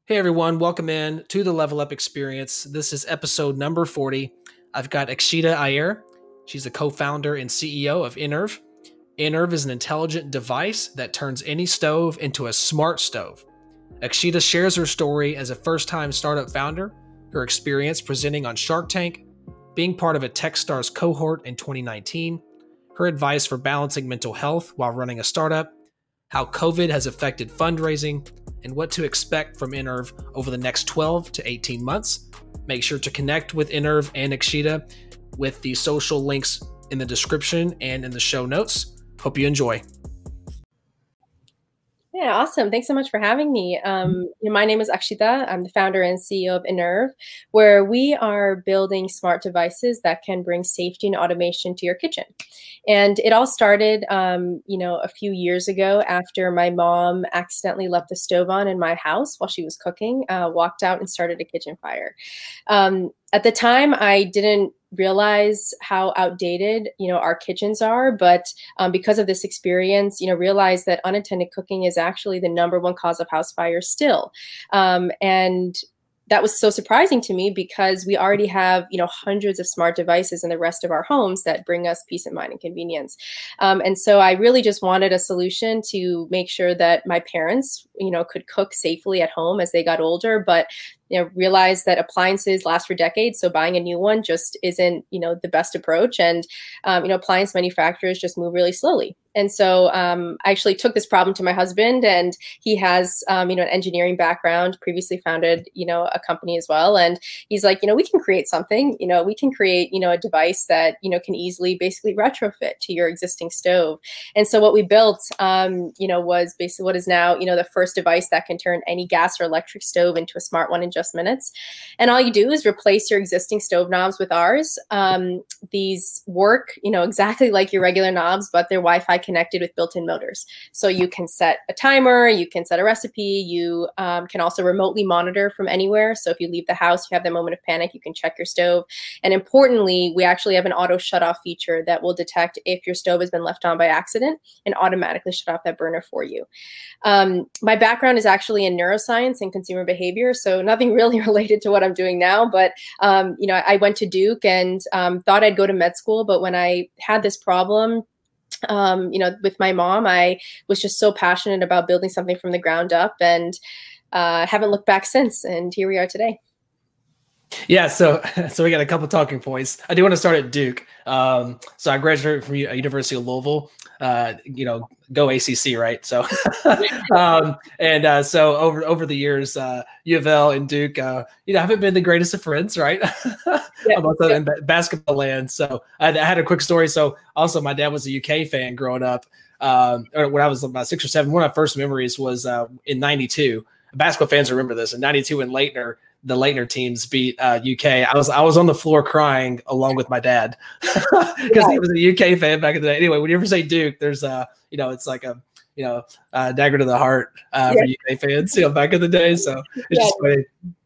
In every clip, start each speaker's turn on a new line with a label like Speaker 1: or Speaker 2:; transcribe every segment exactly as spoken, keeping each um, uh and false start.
Speaker 1: Hey everyone, welcome in to the Level Up Experience. This is episode number forty. I've got Akshita Iyer. She's the co-founder and C E O of Enerv. Enerv is an intelligent device that turns any stove into a smart stove. Akshita shares her story as a first-time startup founder, her experience presenting on Shark Tank, being part of a Techstars cohort in twenty nineteen, her advice for balancing mental health while running a startup, how COVID has affected fundraising, and what to expect from Enerv over the next twelve to eighteen months. Make sure to connect with Enerv and Akshita with the social links in the description and in the show notes. Hope you enjoy.
Speaker 2: Yeah, awesome. Thanks so much for having me. Um, you know, my name is Akshita. I'm the founder and C E O of Enerv, where we are building smart devices that can bring safety and automation to your kitchen. And it all started, um, you know, a few years ago after my mom accidentally left the stove on in my house while she was cooking, uh, walked out and started a kitchen fire. Um, at the time, I didn't realize how outdated, you know, our kitchens are. But um, because of this experience, you know, realize that unattended cooking is actually the number one cause of house fires still. Um, and that was so surprising to me because we already have, you know, hundreds of smart devices in the rest of our homes that bring us peace of mind and convenience. Um, and so I really just wanted a solution to make sure that my parents, you know, could cook safely at home as they got older, but you know, realize that appliances last for decades. So buying a new one just isn't, you know, the best approach. And, um, you know, appliance manufacturers just move really slowly. And so um, I actually took this problem to my husband, and he has, um, you know, an engineering background, previously founded, you know, a company as well. And he's like, you know, we can create something, you know, we can create, you know, a device that, you know, can easily basically retrofit to your existing stove. And so what we built, um, you know, was basically what is now, you know, the first device that can turn any gas or electric stove into a smart one in just minutes. And all you do is replace your existing stove knobs with ours. Um, these work, you know, exactly like your regular knobs, but they're Wi-Fi connected with built-in motors. So you can set a timer, you can set a recipe, you um, can also remotely monitor from anywhere. So if you leave the house, you have that moment of panic, you can check your stove. And importantly, we actually have an auto shut-off feature that will detect if your stove has been left on by accident and automatically shut off that burner for you. Um, my background is actually in neuroscience and consumer behavior, so nothing really related to what I'm doing now. But um, you know, I went to Duke and um, thought I'd go to med school, but when I had this problem, Um, you know, with my mom, I was just so passionate about building something from the ground up, and uh, haven't looked back since. And here we are today.
Speaker 1: Yeah, so so we got a couple talking points. I do want to start at Duke. Um, so I graduated from U- University of Louisville. Uh, you know, go A C C, right? So, um, and uh, so over over the years, uh, U of L and Duke, uh, you know, haven't been the greatest of friends, right?
Speaker 2: Yeah,
Speaker 1: About that
Speaker 2: yeah.
Speaker 1: in ba- basketball land. So I, I had a quick story. So also, my dad was a U K fan growing up. Um, or when I was about six or seven, one of my first memories was uh, in ninety-two. Basketball fans remember this. In ninety-two, when Leitner, the Leitner teams beat uh, U K, I was I was on the floor crying along with my dad because
Speaker 2: Yeah.
Speaker 1: he was a U K fan back in the day. Anyway, when you ever say Duke, there's uh you know it's like a you know uh, dagger to the heart uh,
Speaker 2: Yeah.
Speaker 1: for U K fans, you know, back in the day. So it's
Speaker 2: Yeah.
Speaker 1: just funny.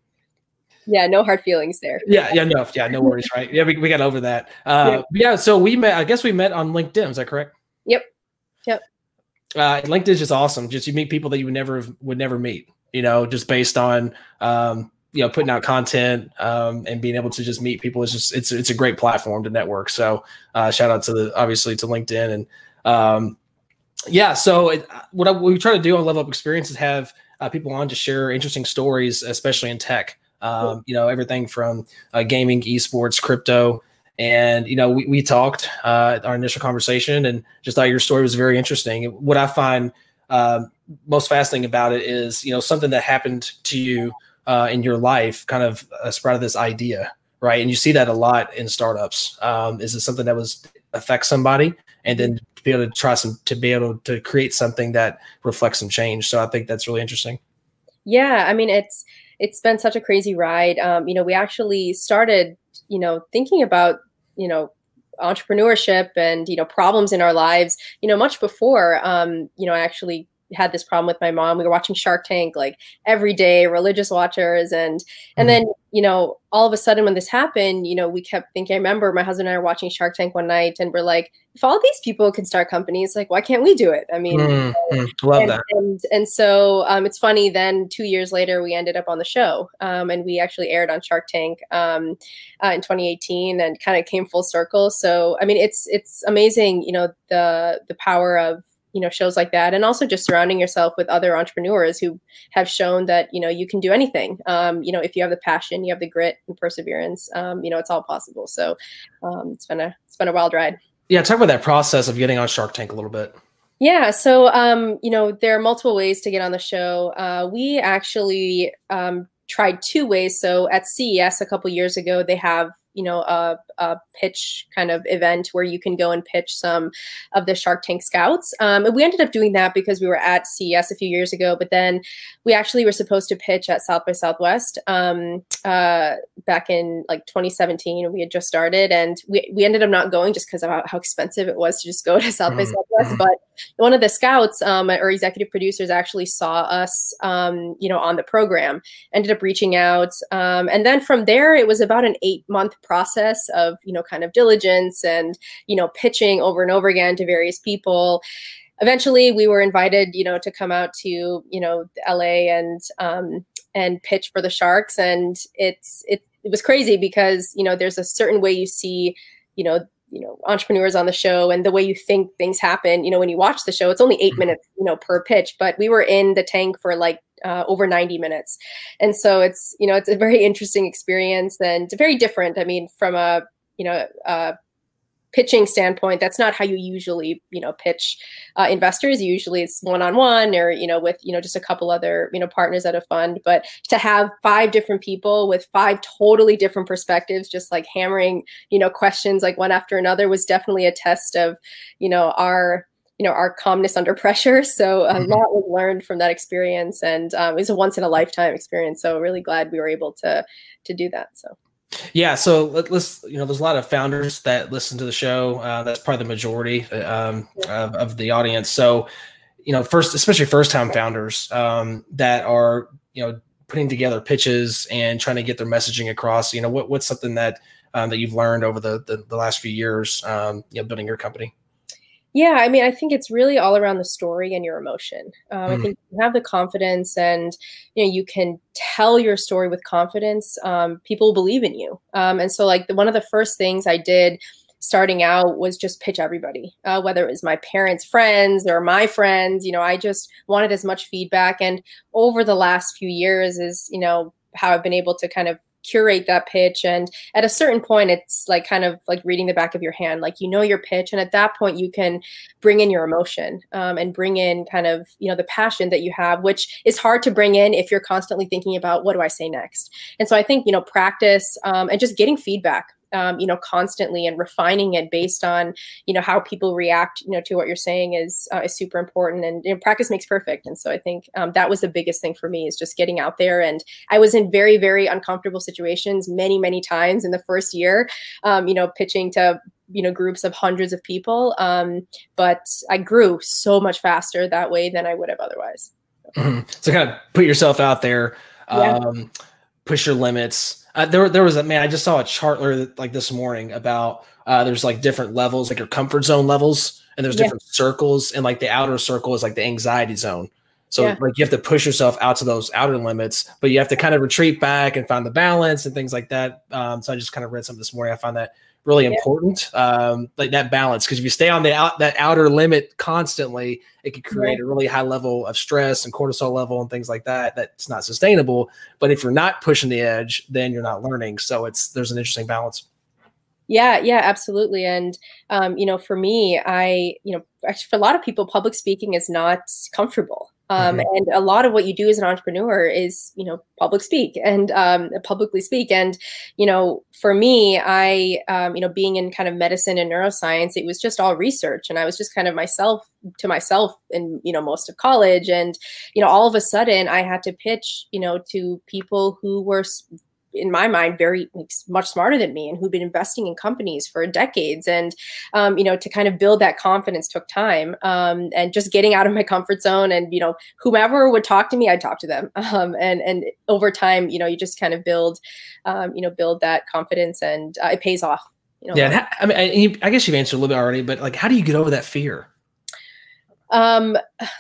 Speaker 2: Yeah, no hard feelings there.
Speaker 1: Yeah, yeah, no, yeah, no worries, right? Yeah, we, we got over that. Uh,
Speaker 2: Yeah.
Speaker 1: but yeah, so we met. I guess we met on LinkedIn. Is that correct?
Speaker 2: Yep. Yep.
Speaker 1: Uh, LinkedIn is just awesome. Just you meet people that you would never would never meet. You know, just based on um, you know putting out content um, and being able to just meet people. It's just it's it's a great platform to network. So uh, shout out to the obviously to LinkedIn and um, yeah. So it, what, I, what we try to do on Level Up Experience is have uh, people on to share interesting stories, especially in tech. Um, you know, everything from uh, gaming, esports, crypto. And, you know, we, we talked uh, our initial conversation and just thought your story was very interesting. What I find um, most fascinating about it is, you know, something that happened to you uh, in your life kind of uh, sprouted this idea, right? And you see that a lot in startups. Um, is it something that was affect somebody and then to be able to try some, to be able to create something that reflects some change. So I think that's really interesting.
Speaker 2: Yeah, I mean, it's it's been such a crazy ride. Um, you know, we actually started, you know, thinking about, you know, entrepreneurship and, you know, problems in our lives, you know, much before, um, you know, I actually had this problem with my mom. We were watching Shark Tank like every day, religious watchers. And, and
Speaker 1: Mhm.
Speaker 2: then you know, all of a sudden when this happened, you know, we kept thinking, I remember my husband and I were watching Shark Tank one night and we're like, if all these people can start companies, like, why can't we do it? I mean,
Speaker 1: mm-hmm. Love
Speaker 2: and,
Speaker 1: that.
Speaker 2: And, and so um, it's funny, then two years later, we ended up on the show um, and we actually aired on Shark Tank um, uh, in twenty eighteen and kind of came full circle. So, I mean, it's, it's amazing, you know, the, the power of, you know, shows like that. And also just surrounding yourself with other entrepreneurs who have shown that, you know, you can do anything. Um, you know, if you have the passion, you have the grit and perseverance, um, you know, it's all possible. So um, it's been a, it's been a wild ride.
Speaker 1: Yeah. Talk about that process of getting on Shark Tank a little bit.
Speaker 2: Yeah. So, um, you know, there are multiple ways to get on the show. Uh, we actually um, tried two ways. So at C E S a couple years ago, they have, you know, a, a pitch kind of event where you can go and pitch some of the Shark Tank scouts. Um, and we ended up doing that because we were at C E S a few years ago, but then we actually were supposed to pitch at South by Southwest um, uh, back in like twenty seventeen. We had just started and we, we ended up not going just because of how, how expensive it was to just go to South by Southwest. But one of the scouts um, or executive producers actually saw us, um, you know, on the program, ended up reaching out. Um, and then from there, it was about an eight month process of, you know, kind of diligence and, you know, pitching over and over again to various people. Eventually we were invited, you know, to come out to, you know, L A and, um, and pitch for the Sharks. And it's, it, it was crazy because, you know, there's a certain way you see, you know, you know, entrepreneurs on the show and the way you think things happen, you know, when you watch the show, it's only eight minutes, you know, per pitch, but we were in the tank for like uh, over ninety minutes. And so it's, you know, it's a very interesting experience and very different. I mean, from a, you know, uh, pitching standpoint, that's not how you usually, you know, pitch uh, investors. Usually it's one-on-one or, you know, with, you know, just a couple other, you know, partners at a fund. But to have five different people with five totally different perspectives, just like hammering, you know, questions like one after another was definitely a test of, you know, our, you know, our calmness under pressure. So a lot was learned from that experience. And um, it was a once in a lifetime experience. So really glad we were able to, to do that. So.
Speaker 1: Yeah, so let, let's, you know, there's a lot of founders that listen to the show. Uh, that's probably the majority um, of, of the audience. So, you know, first, especially first-time founders um, that are, you know, putting together pitches and trying to get their messaging across. You know, what, what's something that um, that you've learned over the the, the last few years, um, you know, building your company?
Speaker 2: Yeah, I mean, I think it's really all around the story and your emotion. Um, mm. I think you have the confidence and, you know, you can tell your story with confidence. Um, people believe in you. Um, and so like the, one of the first things I did starting out was just pitch everybody, uh, whether it was my parents' friends or my friends. You know, I just wanted as much feedback. And over the last few years is, you know, how I've been able to kind of curate that pitch. And at a certain point, it's like kind of like reading the back of your hand, like, you know, your pitch. And at that point you can bring in your emotion um, and bring in kind of, you know, the passion that you have, which is hard to bring in if you're constantly thinking about what do I say next? And so I think, you know, practice um, and just getting feedback, um, you know, constantly and refining it based on, you know, how people react, you know, to what you're saying is, uh, is super important. And you know, practice makes perfect. And so I think um, that was the biggest thing for me is just getting out there. And I was in very, very uncomfortable situations many, many times in the first year, um, you know, pitching to, you know, groups of hundreds of people. Um, but I grew so much faster that way than I would have otherwise.
Speaker 1: Mm-hmm. So kind of put yourself out there, um, yeah. push your limits. Uh, there, there was a man. I just saw a chart like this morning about uh, there's like different levels, like your comfort zone levels, and there's different yeah. circles, and like the outer circle is like the anxiety zone. So yeah. like you have to push yourself out to those outer limits, but you have to kind of retreat back and find the balance and things like that. Um, so I just kind of read something this morning. I found that really yeah. important, um, like that balance, because if you stay on the out that outer limit constantly, it could create yeah. a really high level of stress and cortisol level and things like that. That's not sustainable. But if you're not pushing the edge, then you're not learning. So it's there's an interesting balance.
Speaker 2: Yeah, yeah, absolutely. And, um, you know, for me, I, you know, actually for a lot of people, public speaking is not comfortable. Um, mm-hmm. And a lot of what you do as an entrepreneur is, you know, public speak and um, publicly speak. And, you know, for me, I, um, you know, being in kind of medicine and neuroscience, it was just all research. And I was just kind of myself to myself in, you know, most of college. And, you know, all of a sudden I had to pitch, you know, to people who were in my mind, very much smarter than me and who'd been investing in companies for decades. And, um, you know, to kind of build that confidence took time, um, and just getting out of my comfort zone. And, you know, whomever would talk to me, I'd talk to them. Um, and, and over time, you know, you just kind of build, um, you know, build that confidence, and uh, it pays off. You know,
Speaker 1: yeah. I mean, I, I guess you've answered a little bit already, but like, how do you get over that fear?
Speaker 2: Um,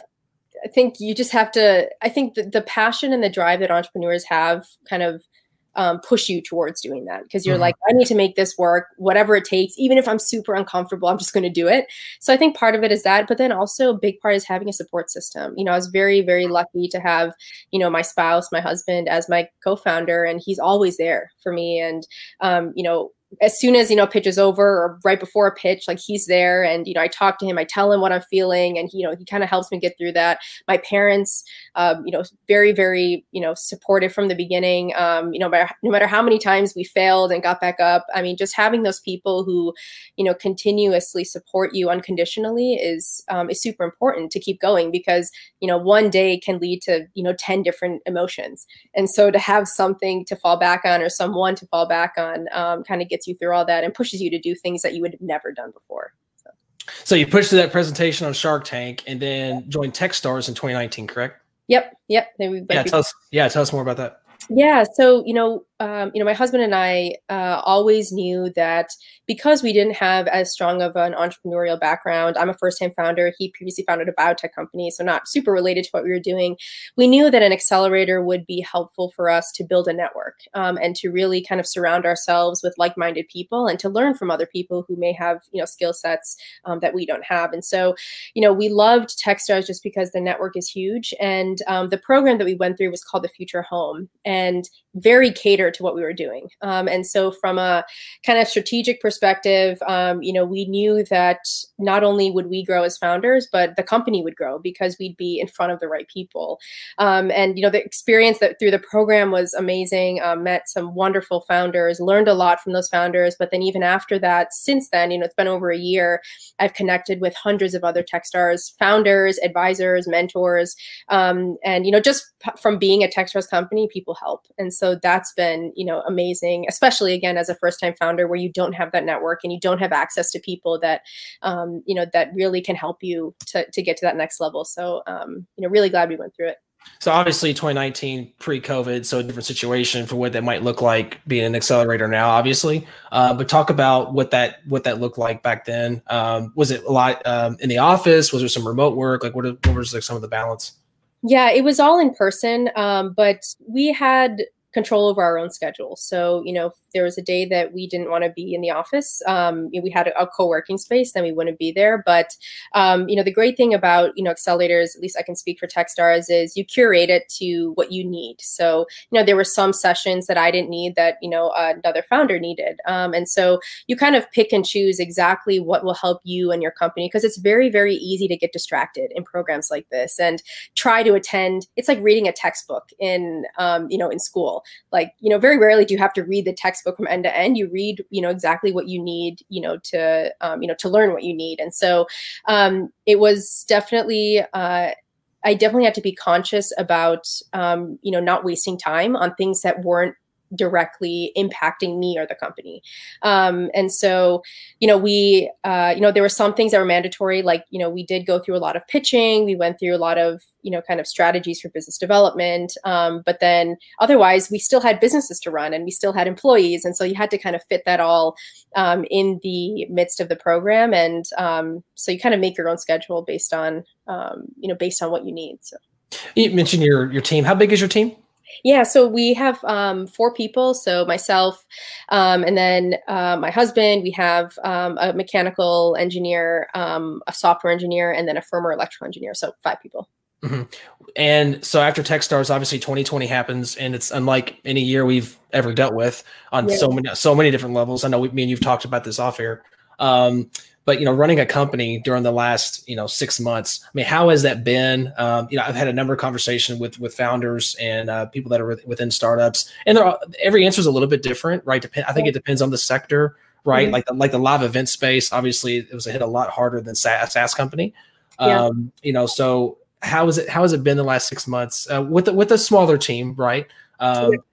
Speaker 2: I think you just have to, I think the, the passion and the drive that entrepreneurs have kind of um, push you towards doing that, because you're mm-hmm. like, I need to make this work, whatever it takes, even if I'm super uncomfortable, I'm just going to do it. So I think part of it is that, but then also a big part is having a support system. You know, I was very, very lucky to have, you know, my spouse, my husband as my co-founder, and he's always there for me. And, um, you know, as soon as, you know, pitch is over or right before a pitch, like he's there, and, you know, I talk to him, I tell him what I'm feeling, and, you know, he kind of helps me get through that. My parents, um, you know, very, very, you know, supportive from the beginning. Um, you know, no matter how many times we failed and got back up. I mean, just having those people who, you know, continuously support you unconditionally is, um, is super important to keep going, because, you know, one day can lead to, you know, ten different emotions. And so to have something to fall back on, or someone to fall back on, um, kind of gets you through all that and pushes you to do things that you would have never done before. So,
Speaker 1: so you pushed through that presentation on Shark Tank and then joined Techstars in twenty nineteen, correct?
Speaker 2: Yep. Yep. We,
Speaker 1: yeah. Tell us, yeah. Tell us more about that.
Speaker 2: Yeah. So, you know, um, you know, my husband and I uh, always knew that because we didn't have as strong of an entrepreneurial background, I'm a first-time founder. He previously founded a biotech company, so not super related to what we were doing. We knew that an accelerator would be helpful for us to build a network, um, and to really kind of surround ourselves with like-minded people, and to learn from other people who may have, you know, skill sets um, that we don't have. And so, you know, we loved Techstars just because the network is huge. And um, the program that we went through was called the Future Home, and very catered to what we were doing. Um, and so from a kind of strategic perspective, um, you know, we knew that not only would we grow as founders, but the company would grow because we'd be in front of the right people. Um, and, you know, the experience that through the program was amazing. Um, met some wonderful founders, learned a lot from those founders. But then even after that, since then, you know, it's been over a year, I've connected with hundreds of other Techstars founders, advisors, mentors. Um, and, you know, just from being a Techstars company, people help. And so that's been, you know, amazing, especially again, as a first-time founder where you don't have that network and you don't have access to people that, um, you know, that really can help you to, to get to that next level. So, um, you know, really glad we went through it.
Speaker 1: So obviously twenty nineteen pre-COVID, so a different situation for what that might look like being an accelerator now, obviously. Uh, but talk about what that what that looked like back then. Um, was it a lot um, in the office? Was there some remote work? Like what, what was like some of the balance?
Speaker 2: Yeah, it was all in person, um, but we had control over our own schedule. So, you know, if there was a day that we didn't want to be in the office, um, we had a, a co-working space, then we wouldn't be there. But, um, you know, the great thing about, you know, accelerators, at least I can speak for Techstars, is you curate it to what you need. So, you know, there were some sessions that I didn't need that, you know, uh, another founder needed. Um, and so you kind of pick and choose exactly what will help you and your company, because it's very, very easy to get distracted in programs like this and try to attend. It's like reading a textbook in, um, you know, in school. Like, you know, very rarely do you have to read the textbook from end to end. You read, you know, exactly what you need, you know, to, um, you know, to learn what you need. And so um, it was definitely, uh, I definitely had to be conscious about, um, you know, not wasting time on things that weren't directly impacting me or the company. Um, and so, you know, we, uh, you know, there were some things that were mandatory, like, you know, we did go through a lot of pitching. We went through a lot of, you know, kind of strategies for business development. Um, but then otherwise we still had businesses to run and we still had employees. And so you had to kind of fit that all um, in the midst of the program. And um, so you kind of make your own schedule based on, um, you know, based on what you need. So
Speaker 1: you mentioned your, your team. How big is your team?
Speaker 2: Yeah, so we have um, four people. So myself, um, and then uh, my husband. We have um, a mechanical engineer, um, a software engineer, and then a firmware electrical engineer. So five people.
Speaker 1: Mm-hmm. And so after Techstars, obviously twenty twenty happens, and it's unlike any year we've ever dealt with on yeah. so many so many different levels. I know we, me and you've talked about this off air. Um, But, you know, running a company during the last, you know, six months, I mean, how has that been? Um, you know, I've had a number of conversations with with founders and uh, people that are within startups, and they're all, every answer is a little bit different, right? Dep- I think it depends on the sector, right? Mm-hmm. Like the, like the live event space, obviously, it was a hit a lot harder than a SaaS company. Yeah. Um, you know, so how is it? How has it been the last six months uh, with the, with a smaller team, right? Um,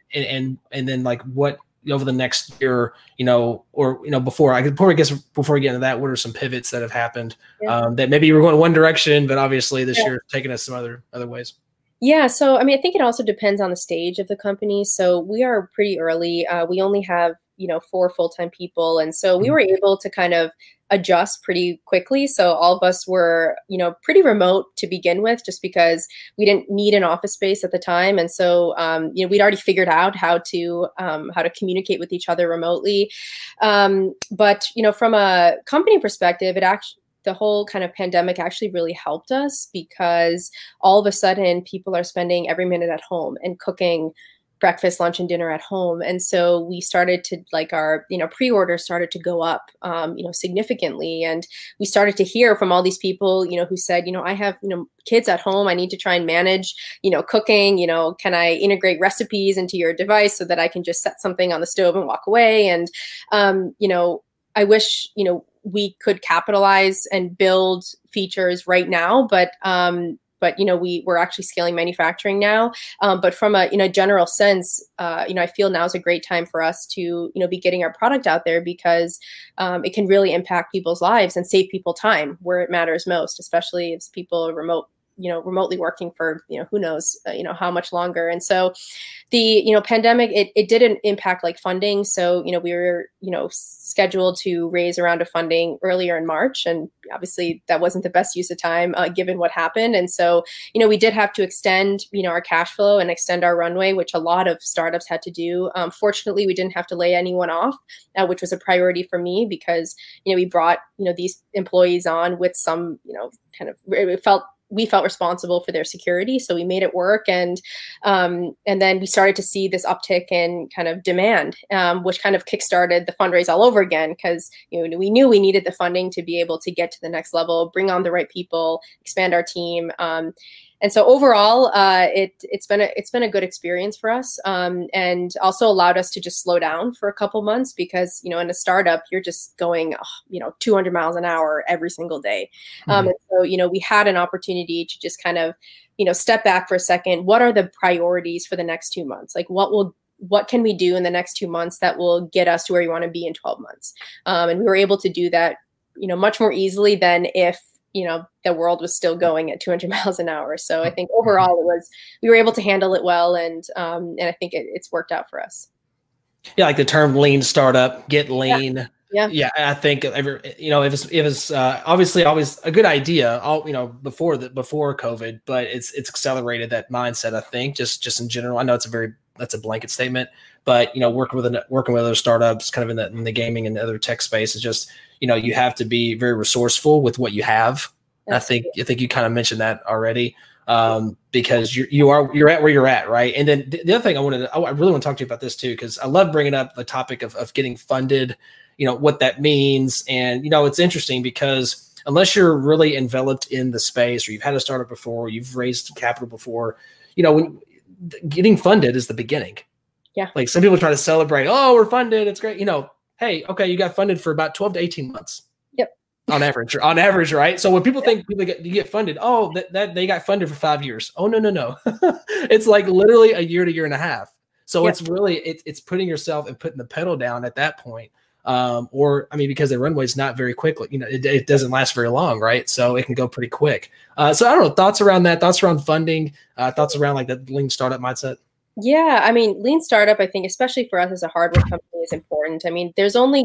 Speaker 1: and and, and then like what over the next year, you know, or you know, before I before I guess before we get into that, what are some pivots that have happened yeah. um, that maybe you were going one direction, but obviously this yeah. year taking us some other other ways.
Speaker 2: Yeah, so I mean, I think it also depends on the stage of the company. So we are pretty early. Uh, we only have, you know, four full-time people. And so we were able to kind of adjust pretty quickly. So all of us were, you know, pretty remote to begin with, just because we didn't need an office space at the time. And so, um, you know, we'd already figured out how to, um, how to communicate with each other remotely. Um, but, you know, from a company perspective, it actually, the whole kind of pandemic actually really helped us, because all of a sudden people are spending every minute at home and cooking breakfast, lunch, and dinner at home. And so we started to like our, you know, pre-orders started to go up, um, you know, significantly. And we started to hear from all these people, you know, who said, you know, I have, you know, kids at home. I need to try and manage, you know, cooking, you know, can I integrate recipes into your device so that I can just set something on the stove and walk away? And, um, you know, I wish, you know, we could capitalize and build features right now, but um, but you know we we're actually scaling manufacturing now. Um, but from a you know general sense, uh, you know I feel now is a great time for us to you know be getting our product out there, because um, it can really impact people's lives and save people time where it matters most, especially if people are remote. you know, remotely working for, you know, who knows, uh, you know, how much longer. And so the, you know, pandemic, it, it didn't impact like funding. So, you know, we were, you know, scheduled to raise a round of funding earlier in March. And obviously that wasn't the best use of time uh, given what happened. And so, you know, we did have to extend, you know, our cash flow and extend our runway, which a lot of startups had to do. Um, fortunately, we didn't have to lay anyone off, uh, which was a priority for me, because, you know, we brought, you know, these employees on with some, you know, kind of, it felt we felt responsible for their security. So we made it work. And, um, and then we started to see this uptick in kind of demand, um, which kind of kickstarted the fundraise all over again. Cause, you know, we knew we needed the funding to be able to get to the next level, bring on the right people, expand our team. Um, And so overall, uh, it, it's been a, it's been a good experience for us, um, and also allowed us to just slow down for a couple months, because, you know, in a startup, you're just going, oh, you know, two hundred miles an hour every single day. Mm-hmm. Um, and so, you know, we had an opportunity to just kind of, you know, step back for a second. What are the priorities for the next two months? Like what will what can we do in the next two months that will get us to where we want to be in twelve months? Um, and we were able to do that, you know, much more easily than if, you know, the world was still going at two hundred miles an hour. So I think overall it was, we were able to handle it well. And, um, and I think it, it's worked out for us.
Speaker 1: Yeah. Like the term lean startup, get lean.
Speaker 2: Yeah. Yeah.
Speaker 1: Yeah. I think every, you know, it was, it was, uh, obviously always a good idea, all, you know, before the, before COVID, but it's, it's accelerated that mindset. I think just, just in general, I know it's a very, that's a blanket statement, but, you know, working with, a, working with other startups kind of in the, in the gaming and other tech space is just, you know, you have to be very resourceful with what you have. I think, I think you kind of mentioned that already, um, because you you are, you're at where you're at. Right. And then the, the other thing I wanted to, I really want to talk to you about this too, because I love bringing up the topic of, of getting funded, you know, what that means. And, you know, it's interesting because unless you're really enveloped in the space, or you've had a startup before, or you've raised capital before, you know, when getting funded is the beginning.
Speaker 2: Yeah.
Speaker 1: Like some people try to celebrate, oh, we're funded, it's great. You know, hey, okay, you got funded for about twelve to eighteen months.
Speaker 2: Yep.
Speaker 1: On average, on average, right? So when people think people get you get funded, oh, that, that they got funded for five years. Oh, no, no, no. It's like literally a year to year and a half. So yep. it's really, it, it's putting yourself and putting the pedal down at that point. Um, or, I mean, because the runway is not very quick, you know, it, it doesn't last very long, right? So it can go pretty quick. Uh, so I don't know, thoughts around that, thoughts around funding, uh, thoughts around like that lean startup mindset.
Speaker 2: Yeah, I mean, lean startup, I think, especially for us as a hardware company, is important. I mean, there's only,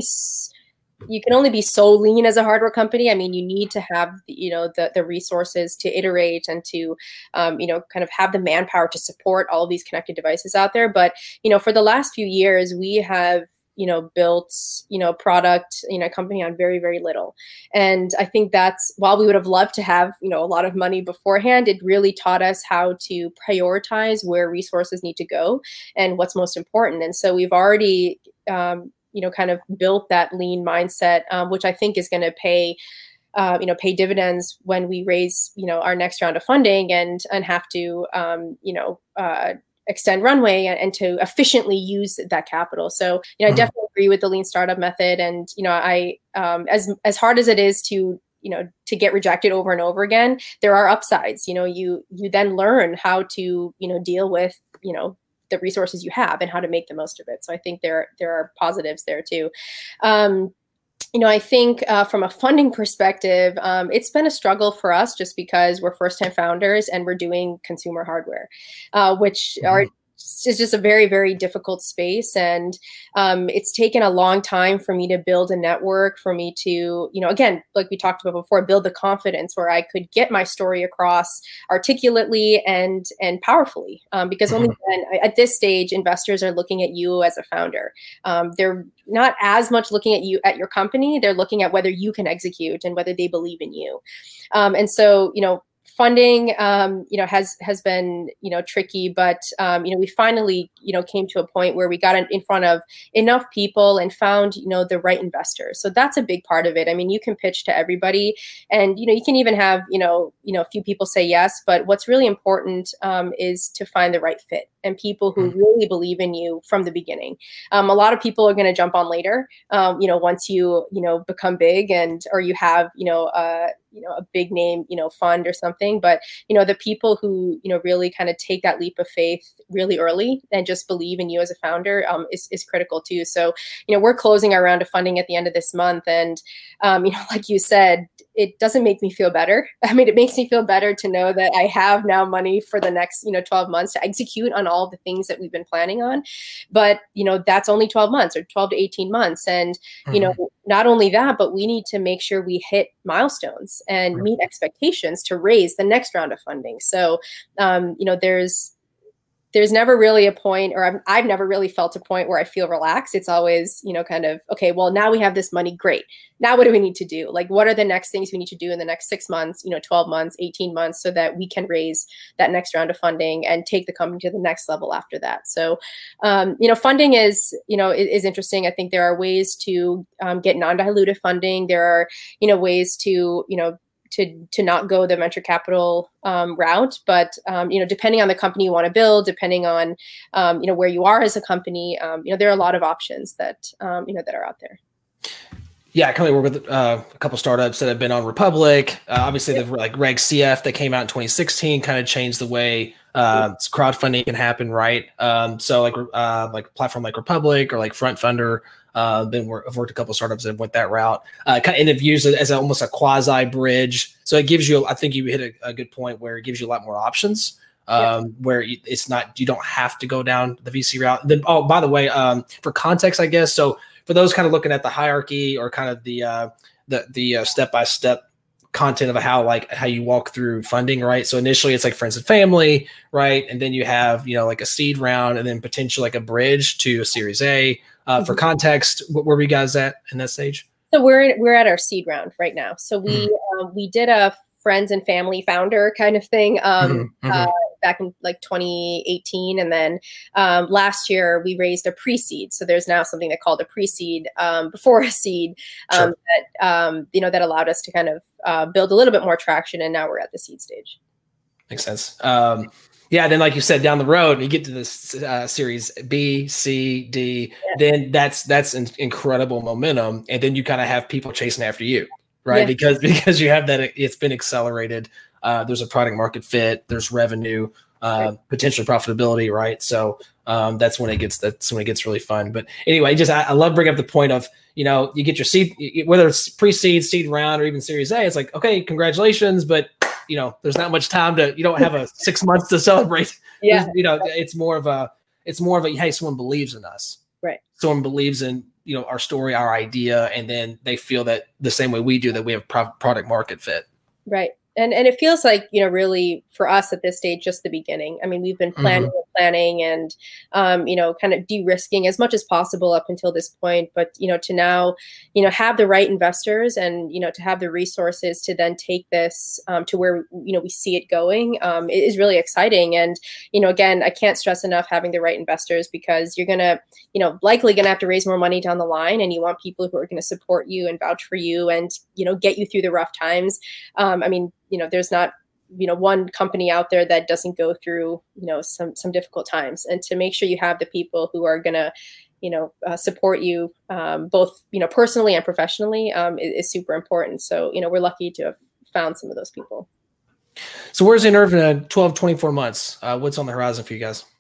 Speaker 2: you can only be so lean as a hardware company. I mean, you need to have, you know, the, the resources to iterate and to, um, you know, kind of have the manpower to support all of these connected devices out there. But, you know, for the last few years, we have, you know, built, you know, product, you know, company on very, very little. And I think that's, while we would have loved to have, you know, a lot of money beforehand, it really taught us how to prioritize where resources need to go and what's most important. And so we've already, um, you know, kind of built that lean mindset, um, which I think is going to pay, uh, you know, pay dividends when we raise, you know, our next round of funding and, and have to, um, you know, uh, extend runway and, and to efficiently use that capital. So, you know, I definitely agree with the lean startup method. And, you know, I, um, as, as hard as it is to, you know, to get rejected over and over again, there are upsides. You know, you, you then learn how to, you know, deal with, you know, the resources you have and how to make the most of it. So I think there, there are positives there too. Um, You know, I think uh, from a funding perspective, um, it's been a struggle for us just because we're first-time founders and we're doing consumer hardware, uh, which mm-hmm. are is just a very, very difficult space. And um, it's taken a long time for me to build a network, for me to, you know, again, like we talked about before, build the confidence where I could get my story across articulately and and powerfully. Um, because only then, at this stage, investors are looking at you as a founder. Um, they're not as much looking at you at your company. They're looking at whether you can execute and whether they believe in you. Um, and so, you know, funding, um, you know, has has been, you know, tricky, but um, you know, we finally, you know, came to a point where we got in, in front of enough people and found, you know, the right investors. So that's a big part of it. I mean, you can pitch to everybody, and you know, you can even have, you know, you know, a few people say yes, but what's really important um, is to find the right fit and people who really believe in you from the beginning. Um, a lot of people are going to jump on later, um, you know, once you, you know, become big and, or you have, you know, uh, you know, a big name, you know, fund or something. But, you know, the people who, you know, really kind of take that leap of faith really early and just believe in you as a founder um, is, is critical too. So, you know, we're closing our round of funding at the end of this month. And, um, you know, like you said, it doesn't make me feel better. I mean, it makes me feel better to know that I have now money for the next, you know, twelve months to execute on all of the things that we've been planning on. But, you know, that's only twelve months or twelve to eighteen months. And, mm-hmm. you know, not only that, but we need to make sure we hit milestones and meet expectations to raise the next round of funding. So, um, you know, there's, there's never really a point, or I've, I've never really felt a point where I feel relaxed. It's always, you know, kind of, okay, well, now we have this money. Great. Now, what do we need to do? Like, what are the next things we need to do in the next six months, you know, twelve months, eighteen months, so that we can raise that next round of funding and take the company to the next level after that. So, um, you know, funding is, you know, is, is interesting. I think there are ways to um, get non-dilutive funding. There are, you know, ways to, you know, to to not go the venture capital um, route, but um, you know, depending on the company you want to build, depending on um, you know, where you are as a company, um, you know, there are a lot of options that um, you know, that are out there.
Speaker 1: Yeah, I currently work with uh, a couple startups that have been on Republic. Uh, obviously, yeah. the like Reg C F that came out in twenty sixteen kind of changed the way uh, crowdfunding can happen, right? Um, so like uh, like a platform like Republic or like Front Funder. Uh, been work, I've worked a couple of startups that went that route. Uh, kind of interviews it as a, almost a quasi bridge. So it gives you, I think you hit a, a good point where it gives you a lot more options. Um, yeah. Where it's not, you don't have to go down the V C route. Then, oh, by the way, um, for context, I guess. So for those kind of looking at the hierarchy or kind of the uh, the the uh, step by step content of how like how you walk through funding, right? So initially it's like friends and family, right? And then you have, you know, like a seed round and then potentially like a bridge to a Series A. Uh, mm-hmm. For context, where were you guys at in that stage?
Speaker 2: So we're we're at our seed round right now. So we mm-hmm. um, we did a friends and family founder kind of thing um, mm-hmm. uh, back in like twenty eighteen, and then um, last year we raised a pre-seed. So there's now something they called a pre-seed um, before a seed um, sure. that um, you know, that allowed us to kind of uh, build a little bit more traction, and now we're at the seed stage.
Speaker 1: Makes sense. Um, Yeah, then like you said, down the road, you get to this uh, Series B, C, D. Yeah. Then that's that's an incredible momentum, and then you kind of have people chasing after you, right? Yeah. Because because you have that, it's been accelerated. Uh, there's a product market fit. There's revenue, uh, right. potentially profitability, right? So um, that's when it gets that's when it gets really fun. But anyway, just I, I love bringing up the point of, you know, you get your seed, whether it's pre-seed, seed round, or even Series A. It's like, okay, congratulations, but you know, there's not much time to, you don't have a six months to celebrate. Yeah. There's, you know, it's more of a, it's more of a, hey, someone believes in us.
Speaker 2: Right.
Speaker 1: Someone believes in, you know, our story, our idea, and then they feel that the same way we do, that we have pro- product market fit.
Speaker 2: Right. And and it feels like, you know, really for us at this stage, just the beginning. I mean, we've been planning mm-hmm. and planning and, um, you know, kind of de-risking as much as possible up until this point. But, you know, to now, you know, have the right investors and, you know, to have the resources to then take this um, to where, you know, we see it going um, it is really exciting. And, you know, again, I can't stress enough having the right investors, because you're going to, you know, likely going to have to raise more money down the line. And you want people who are going to support you and vouch for you and, you know, get you through the rough times. Um, I mean, you know, there's not, you know, one company out there that doesn't go through, you know, some, some difficult times. And to make sure you have the people who are going to, you know, uh, support you um, both, you know, personally and professionally um, is, is super important. So, you know, we're lucky to have found some of those people.
Speaker 1: So where's Enerve in twelve, twenty-four months? Uh, what's on the horizon for you guys?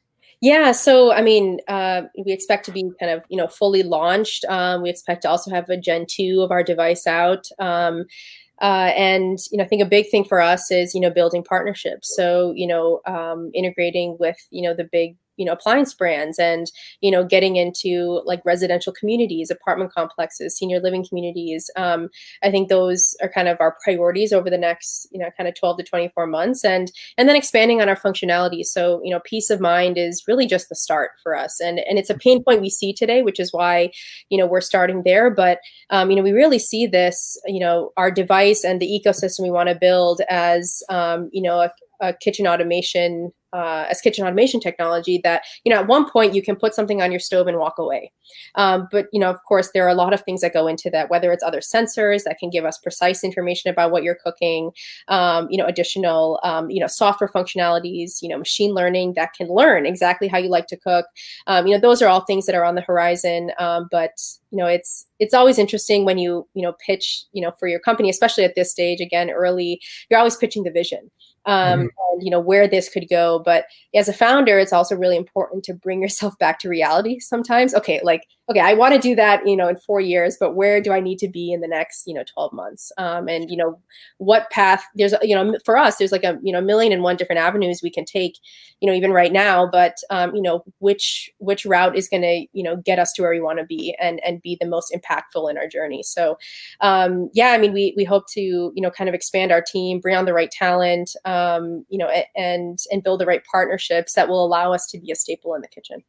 Speaker 2: Yeah, so I mean, uh, we expect to be kind of, you know, fully launched. Um, we expect to also have a Gen two of our device out. Um, uh, and, you know, I think a big thing for us is, you know, building partnerships. So, you know, um, integrating with, you know, the big, you know, appliance brands and, you know, getting into like residential communities, apartment complexes, senior living communities. Um, I think those are kind of our priorities over the next, you know, kind of twelve to twenty-four months, and, and then expanding on our functionality. So, you know, peace of mind is really just the start for us. And, and it's a pain point we see today, which is why, you know, we're starting there. But, um, you know, we really see this, you know, our device and the ecosystem we want to build as, um, you know, a, a kitchen automation Uh, as kitchen automation technology that, you know, at one point you can put something on your stove and walk away. Um, but, you know, of course, there are a lot of things that go into that, whether it's other sensors that can give us precise information about what you're cooking, um, you know, additional, um, you know, software functionalities, you know, machine learning that can learn exactly how you like to cook. Um, you know, those are all things that are on the horizon. Um, but, you know, it's, it's always interesting when you, you know, pitch, you know, for your company, especially at this stage, again, early, you're always pitching the vision. Um,
Speaker 1: Mhm.
Speaker 2: and, you know, where this could go. But as a founder, it's also really important to bring yourself back to reality sometimes. Okay, like, okay, I want to do that, you know, in four years, but where do I need to be in the next, you know, twelve months? Um, and, you know, what path there's, you know, for us, there's like a, you know, million and one different avenues we can take, you know, even right now, but, um, you know, which, which route is going to, you know, get us to where we want to be and, and be the most impactful in our journey. So, um, yeah, I mean, we, we hope to, you know, kind of expand our team, bring on the right talent, um, you know, and, and build the right partnerships that will allow us to be a staple in the kitchen.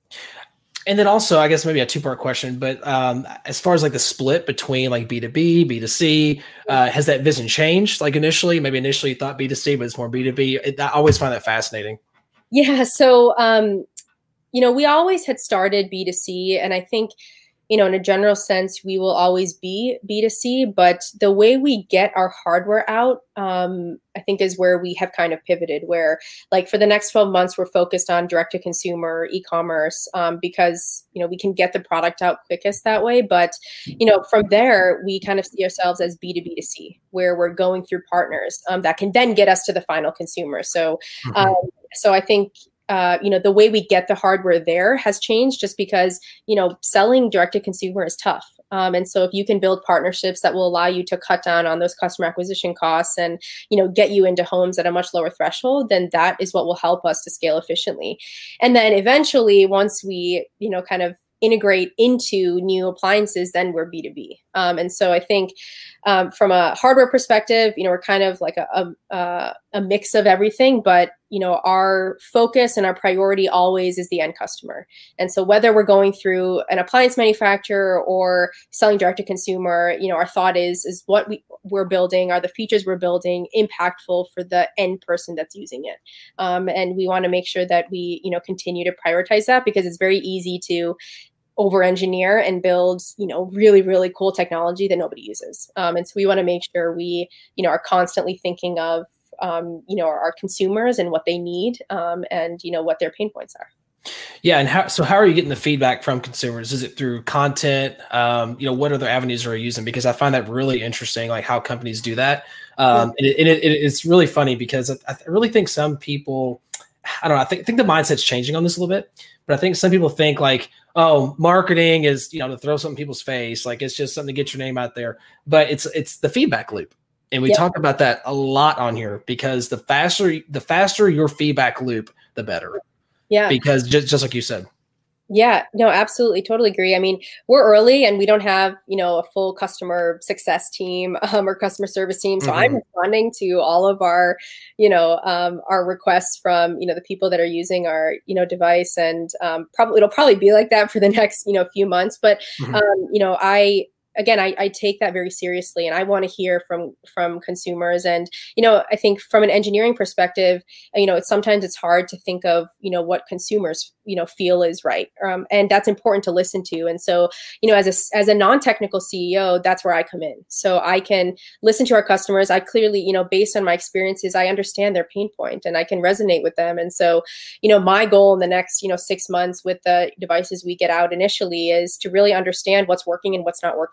Speaker 1: And then also, I guess maybe a two part question, but um, as far as like the split between like B two B, B two C, uh, has that vision changed? Like initially, maybe initially you thought B two C, but it's more B two B. It, I always find that fascinating.
Speaker 2: Yeah. So, um, you know, we always had started B two C, and I think, you know, in a general sense, we will always be B two C, but the way we get our hardware out, um, I think is where we have kind of pivoted, where like for the next twelve months, we're focused on direct to consumer e-commerce, um, because, you know, we can get the product out quickest that way. But, you know, from there, we kind of see ourselves as B two B to C, where we're going through partners um, that can then get us to the final consumer. So,
Speaker 1: Mhm.
Speaker 2: um, so I think, uh, you know, the way we get the hardware there has changed just because, you know, selling direct to consumer is tough. Um, and so if you can build partnerships that will allow you to cut down on those customer acquisition costs and, you know, get you into homes at a much lower threshold, then that is what will help us to scale efficiently. And then eventually, once we, you know, kind of integrate into new appliances, then we're B two B. Um, and so I think um, from a hardware perspective, you know, we're kind of like a, a, a mix of everything, but, you know, our focus and our priority always is the end customer. And so whether we're going through an appliance manufacturer or selling direct to consumer, you know, our thought is, is what we, we're building, are the features we're building impactful for the end person that's using it. Um, and we want to make sure that we, you know, continue to prioritize that, because it's very easy to over engineer and build, you know, really, really cool technology that nobody uses. Um, and so we want to make sure we, you know, are constantly thinking of, um, you know, our, our consumers and what they need, um, and, you know, what their pain points are.
Speaker 1: Yeah. And how, so how are you getting the feedback from consumers? Is it through content? Um, you know, what other avenues are you using? Because I find that really interesting, like how companies do that. Um, and it, and it, it's really funny because I, I really think some people, I don't know, I think, I think the mindset's changing on this a little bit, but I think some people think like, oh, marketing is, you know, to throw something in people's face. Like it's just something to get your name out there, but it's, it's the feedback loop. And we
Speaker 2: Yep.
Speaker 1: talk about that a lot on here, because the faster, the faster your feedback loop, the better.
Speaker 2: Yeah.
Speaker 1: Because just, just like you said.
Speaker 2: Yeah, no, absolutely. Totally agree. I mean, we're early and we don't have, you know, a full customer success team um, or customer service team. So mm-hmm. I'm responding to all of our, you know, um, our requests from, you know, the people that are using our, you know, device, and um, probably, it'll probably be like that for the next, you know, few months. But, mm-hmm. um, you know, I, Again, I, I take that very seriously, and I want to hear from from consumers. And, you know, I think from an engineering perspective, you know, it's sometimes it's hard to think of, you know, what consumers, you know, feel is right. Um, and that's important to listen to. And so, you know, as a, as a non-technical C E O, that's where I come in. So I can listen to our customers. I clearly, you know, based on my experiences, I understand their pain point and I can resonate with them. And so, you know, my goal in the next, you know, six months with the devices we get out initially is to really understand what's working and what's not working.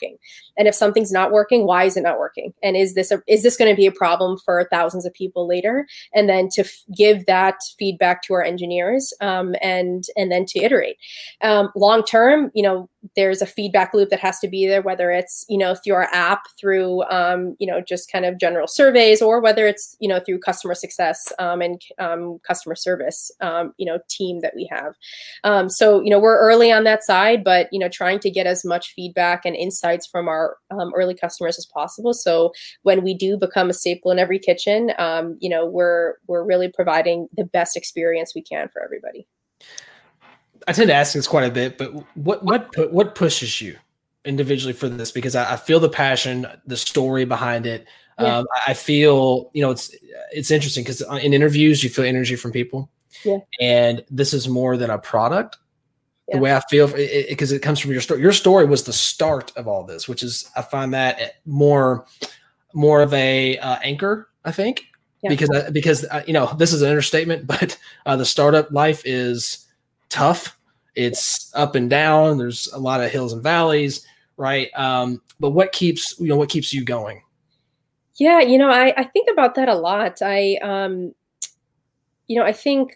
Speaker 2: working? And if something's not working, why is it not working? And is this a, is this going to be a problem for thousands of people later? And then to f- give that feedback to our engineers, um, and and then to iterate. Um, long term, you know, there's a feedback loop that has to be there, whether it's, you know, through our app, through, um, you know, just kind of general surveys, or whether it's, you know, through customer success um, and um, customer service, um, you know, team that we have. Um, so, you know, we're early on that side, but, you know, trying to get as much feedback and insights from our um, early customers as possible. So when we do become a staple in every kitchen, um, you know, we're, we're really providing the best experience we can for everybody.
Speaker 1: I tend to ask this quite a bit, but what what what pushes you individually for this? Because I, I feel the passion, the story behind it. Yeah. Um, I feel, you know, it's it's interesting because in interviews you feel energy from people,
Speaker 2: yeah.
Speaker 1: and this is more than a product.
Speaker 2: Yeah.
Speaker 1: The way I feel, because it, it, it comes from your story. Your story was the start of all this, which is I find that more more of a uh, anchor, I think, yeah. because I, because uh, you know, this is an understatement, but uh, the startup life is tough. It's up and down. There's a lot of hills and valleys, right? Um, but what keeps, you know, what keeps you going?
Speaker 2: Yeah, you know, I, I think about that a lot. I, um, you know, I think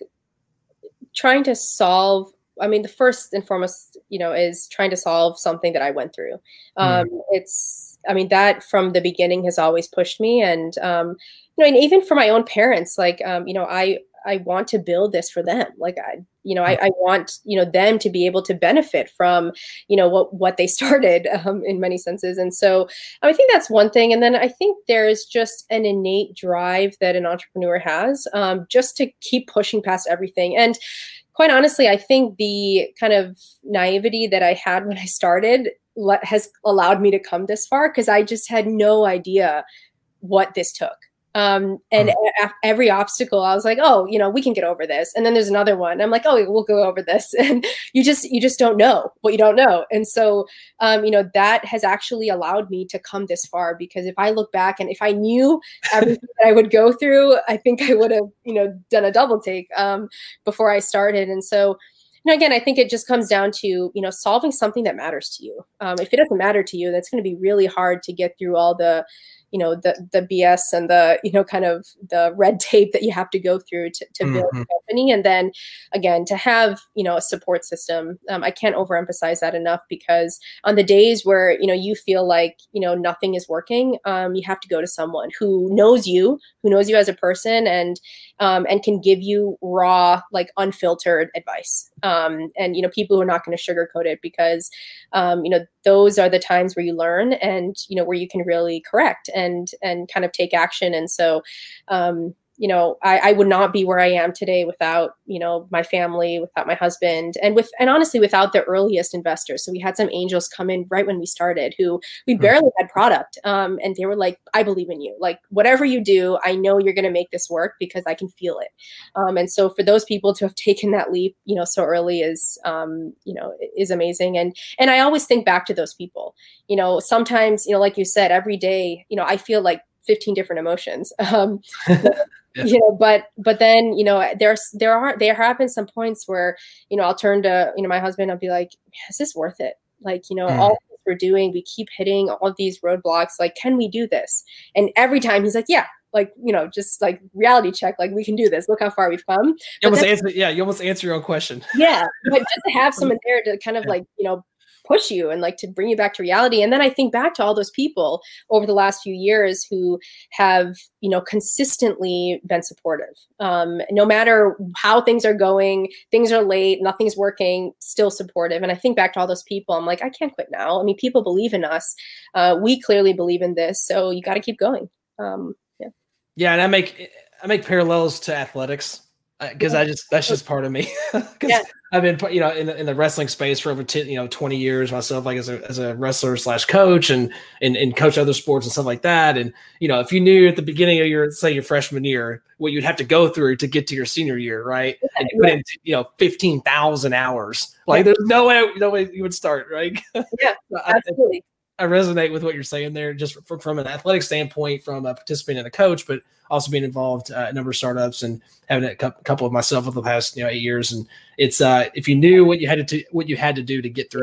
Speaker 2: trying to solve, I mean, the first and foremost, you know, is trying to solve something that I went through. Um, mm. It's, I mean, that from the beginning has always pushed me. And, um, you know, and even for my own parents, like, um, you know, I, I want to build this for them. Like, I, you know, I, I want, you know, them to be able to benefit from, you know, what, what they started um, in many senses. And so I think that's one thing. And then I think there's just an innate drive that an entrepreneur has um, just to keep pushing past everything. And quite honestly, I think the kind of naivety that I had when I started has allowed me to come this far, because I just had no idea what this took. Um, and mm. a- every obstacle, I was like, oh, you know, we can get over this. And then there's another one. I'm like, oh, we'll go over this. And you just, you just don't know what you don't know. And so, um, you know, that has actually allowed me to come this far, because if I look back and if I knew everything that I would go through, I think I would have, you know, done a double take, um, before I started. And so, you know, again, I think it just comes down to, you know, solving something that matters to you. Um, if it doesn't matter to you, that's going to be really hard to get through all the, you know, the, the B S and the, you know, kind of the red tape that you have to go through to, to build mm-hmm. a company. And then again, to have, you know, a support system. Um, I can't overemphasize that enough, because on the days where, you know, you feel like, you know, nothing is working, um, you have to go to someone who knows you, who knows you as a person, and, um, and can give you raw, like unfiltered advice. Um, and, you know, people who are not going to sugarcoat it, because, um, you know, those are the times where you learn and, you know, where you can really correct and, and kind of take action. And so, um, you know, I, I would not be where I am today without, you know, my family, without my husband, and with, and honestly, without the earliest investors. So we had some angels come in right when we started who we barely had product. Um, and they were like, I believe in you. Like, whatever you do, I know you're going to make this work because I can feel it. Um, and so for those people to have taken that leap, you know, so early is, um, you know, is amazing. And, and I always think back to those people. You know, sometimes, you know, like you said, every day, you know, I feel like fifteen different emotions. Um, Yeah. You know, but but then, you know, there's there are there have been some points where, you know, I'll turn to, you know, my husband, I'll be like, is this worth it? Like, you know, mm. all we're doing, we keep hitting all of these roadblocks. Like, can we do this? And every time he's like, yeah, like, you know, just like reality check, like we can do this. Look how far we've come.
Speaker 1: You almost answer, yeah, you almost answer your own question.
Speaker 2: Yeah, but just to have someone there to kind of yeah. like, you know, push you and like to bring you back to reality. And then I think back to all those people over the last few years who have, you know, consistently been supportive. Um, no matter how things are going, things are late, nothing's working, still supportive. And I think back to all those people, I'm like, I can't quit now. I mean, people believe in us. Uh, we clearly believe in this. So you got to keep going. Um, yeah.
Speaker 1: Yeah. And I make, I make parallels to athletics. Because I just that's just part of me. Because yeah. I've been, you know, in the, in the wrestling space for over ten, you know, twenty years myself, like as a as a wrestler slash coach, and and and coach other sports and stuff like that. And you know, if you knew at the beginning of your say your freshman year what you'd have to go through to get to your senior year, right? Yeah, and you put yeah. in, you know, fifteen thousand hours. Like, yeah. there's no way, no way you would start, right?
Speaker 2: Yeah, absolutely.
Speaker 1: I, I resonate with what you're saying there, just from, from an athletic standpoint, from a participant and a coach, but also being involved uh, in a number of startups and having a couple of myself over the past, you know, eight years. And it's, uh, if you knew what you had to, what you had to do to get through it,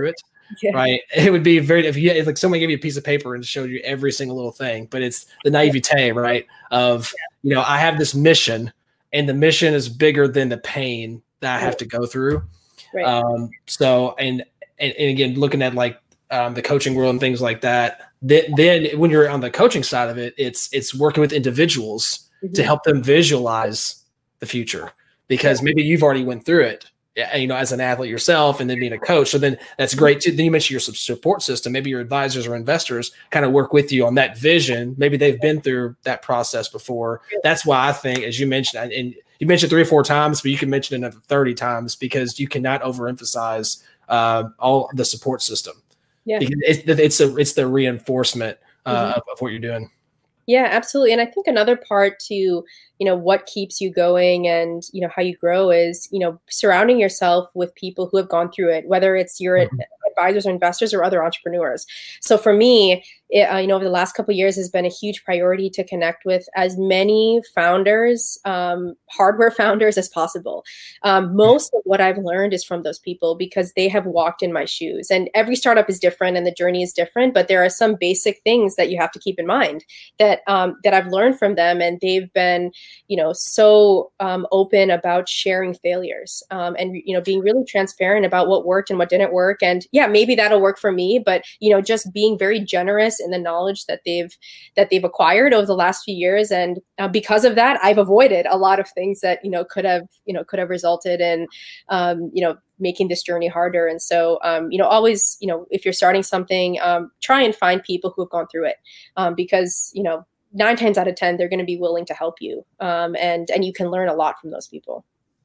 Speaker 2: Yeah.
Speaker 1: right? It would be very, if you, if like somebody gave you a piece of paper and showed you every single little thing, but it's the naivete, right? Of, you know, I have this mission and the mission is bigger than the pain that I have to go through.
Speaker 2: Right.
Speaker 1: Um, so, and, and, and again, looking at like um, the coaching world and things like that, th- then when you're on the coaching side of it, it's, it's working with individuals mm-hmm. to help them visualize the future, because yeah. maybe you've already went through it, you know, as an athlete yourself, and then being a coach. So then that's great too. Then you mentioned your support system. Maybe your advisors or investors kind of work with you on that vision. Maybe they've been through that process before. That's why I think, as you mentioned, and you mentioned three or four times, but you can mention it another thirty times, because you cannot overemphasize uh, all the support system. Yeah, because it's, it's a, it's the reinforcement uh, mm-hmm. of, of what you're doing.
Speaker 2: Yeah, absolutely. And I think another part to, you know, what keeps you going and, you know, how you grow is, you know, surrounding yourself with people who have gone through it, whether it's your mm-hmm. advisors or investors or other entrepreneurs. So for me, it, uh, you know, over the last couple of years has been a huge priority to connect with as many founders, um, hardware founders as possible. Um, most of what I've learned is from those people, because they have walked in my shoes, and every startup is different and the journey is different, but there are some basic things that you have to keep in mind that, um, that I've learned from them. And they've been, you know, so um, open about sharing failures um, and, you know, being really transparent about what worked and what didn't work. And yeah, maybe that'll work for me, but, you know, just being very generous in the knowledge that they've, that they've acquired over the last few years. And uh, because of that, I've avoided a lot of things that, you know, could have, you know, could have resulted in, um, you know, making this journey harder. And so, um, you know, always, you know, if you're starting something, um, try and find people who have gone through it um, because, you know, nine times out of ten, they're going to be willing to help you. Um, and, and you can learn a lot from those people.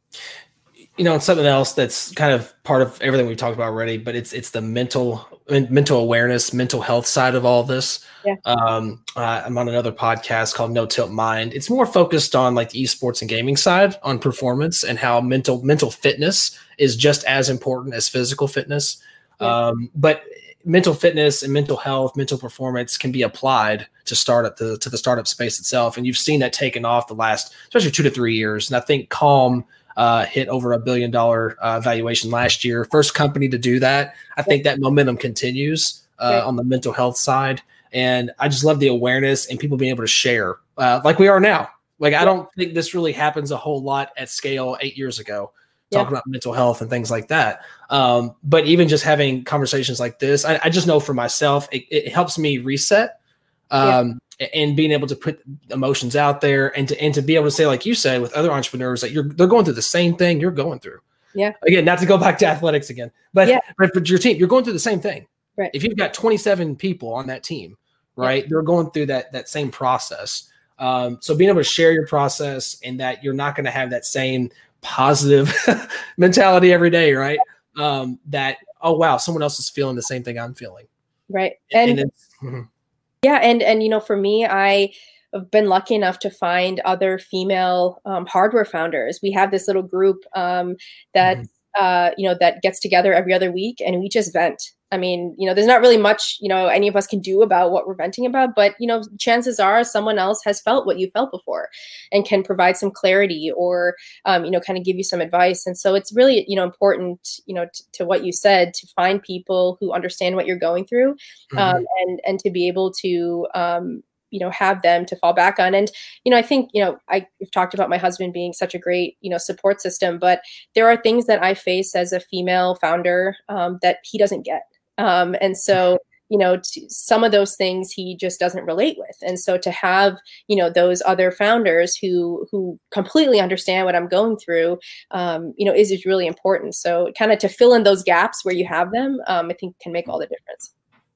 Speaker 1: You know, something else that's kind of part of everything we've talked about already, but it's, it's the mental, mental awareness, mental health side of all this. Yeah. Um, uh, I'm on another podcast called No Tilt Mind. It's more focused on like the esports and gaming side, on performance, and how mental, mental fitness is just as important as physical fitness. Yeah. Um, but mental fitness and mental health, mental performance can be applied to startup to, to the startup space itself. And you've seen that taken off the last, especially two to three years. And I think Calm uh, hit over a billion dollar uh, valuation last year. First company to do that. I think that momentum continues uh, yeah. on the mental health side. And I just love the awareness and people being able to share uh, like we are now. Like, yeah. I don't think this really happens a whole lot at scale eight years ago. Talking yeah. about mental health and things like that. Um, but even just having conversations like this, I, I just know for myself, it, it helps me reset um, yeah. and being able to put emotions out there and to, and to be able to say, like you said, with other entrepreneurs, that you're, they're going through the same thing you're going through.
Speaker 2: Yeah.
Speaker 1: Again, not to go back to athletics again, but,
Speaker 2: yeah.
Speaker 1: but for your team, you're going through the same thing.
Speaker 2: Right.
Speaker 1: If you've got twenty-seven people on that team, right, yeah. they're going through that, that same process. Um, so being able to share your process and that you're not going to have that same positive mentality every day, right? Um, that, oh, wow, someone else is feeling the same thing I'm feeling.
Speaker 2: Right. And, and mm-hmm. yeah. And, and, you know, for me, I have been lucky enough to find other female um, hardware founders. We have this little group um, that, mm-hmm. uh, you know, that gets together every other week, and we just vent. I mean, you know, there's not really much, you know, any of us can do about what we're venting about, but, you know, chances are someone else has felt what you felt before and can provide some clarity or, um, you know, kind of give you some advice. And so it's really, you know, important, you know, t- to what you said, to find people who understand what you're going through mm-hmm. um, and, and to be able to, um, you know, have them to fall back on. And, you know, I think, you know, I've talked about my husband being such a great, you know, support system, but there are things that I face as a female founder um, that he doesn't get. Um, and so, you know, to, some of those things he just doesn't relate with. And so to have, you know, those other founders who, who completely understand what I'm going through, um, you know, is, is really important. So kind of to fill in those gaps where you have them, um, I think can make all the difference.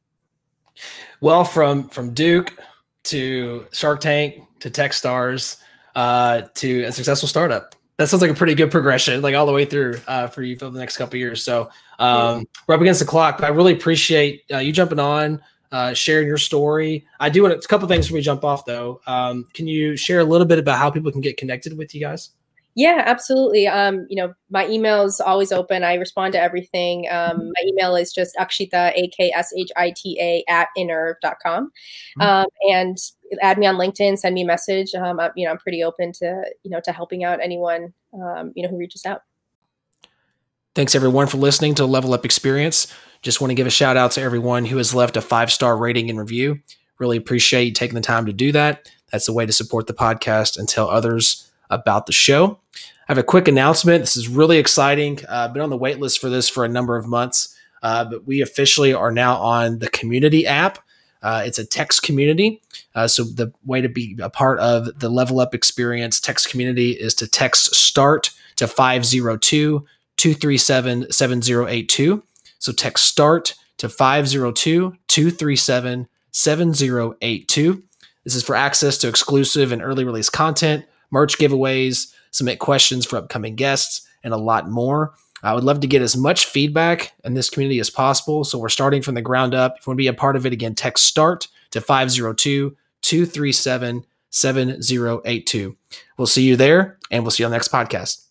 Speaker 1: Well, from, from Duke to Shark Tank to Techstars uh, to a successful startup. That sounds like a pretty good progression, like all the way through uh, for you for the next couple of years. So um, we're up against the clock, but I really appreciate uh, you jumping on, uh, sharing your story. I do want a couple of things before we jump off, though. Um, can you share a little bit about how people can get connected with you guys?
Speaker 2: Yeah, absolutely. Um, you know, my email is always open. I respond to everything. Um, my email is just Akshita, A K S H I T A at innerve dot com. Um, and add me on LinkedIn, send me a message. Um, I, you know, I'm pretty open to, you know, to helping out anyone, um, you know, who reaches out.
Speaker 1: Thanks everyone for listening to Level Up Experience. Just want to give a shout out to everyone who has left a five-star rating and review. Really appreciate you taking the time to do that. That's a way to support the podcast and tell others about the show. I have a quick announcement. This is really exciting. Uh, I've been on the wait list for this for a number of months, uh, but we officially are now on the community app. Uh, it's a text community. Uh, so the way to be a part of the Level Up Experience text community is to text START to five zero two, two three seven, seven zero eight two. So text START to five zero two, two three seven, seven zero eight two. This is for access to exclusive and early release content, merch giveaways, submit questions for upcoming guests, and a lot more. I would love to get as much feedback in this community as possible. So we're starting from the ground up. If you want to be a part of it, again, text START to five zero two, two three seven, seven zero eight two. We'll see you there, and we'll see you on the next podcast.